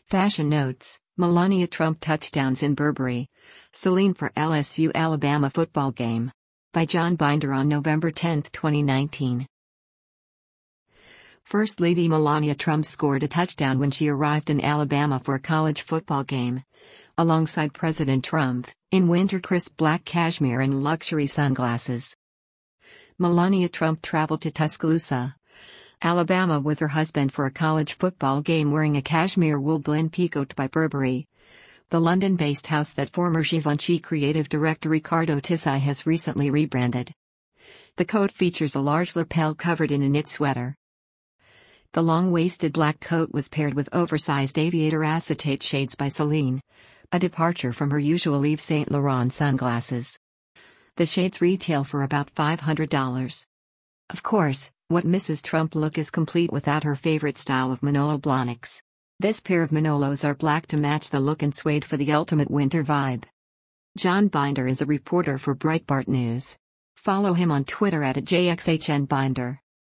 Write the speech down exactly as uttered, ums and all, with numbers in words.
Fashion notes: Melania Trump touchdowns in Burberry. Celine for L S U Alabama football game. By John Binder on November tenth, twenty nineteen. First Lady Melania Trump scored a touchdown when she arrived in Alabama for a college football game. Alongside President Trump, in winter crisp black cashmere and luxury sunglasses. Melania Trump traveled to Tuscaloosa, Alabama with her husband for a college football game wearing a cashmere wool blend picoted by Burberry, the London-based house that former Givenchy creative director Riccardo Tisci has recently rebranded. The coat features a large lapel covered in a knit sweater. The long-waisted black coat was paired with oversized aviator acetate shades by Celine, a departure from her usual Yves Saint Laurent sunglasses. The shades retail for about five hundred dollars. Of course, what Missus Trump look is complete without her favorite style of Manolo Blahniks. This pair of Manolos are black to match the look and suede for the ultimate winter vibe. John Binder is a reporter for Breitbart News. Follow him on Twitter at J X H N Binder.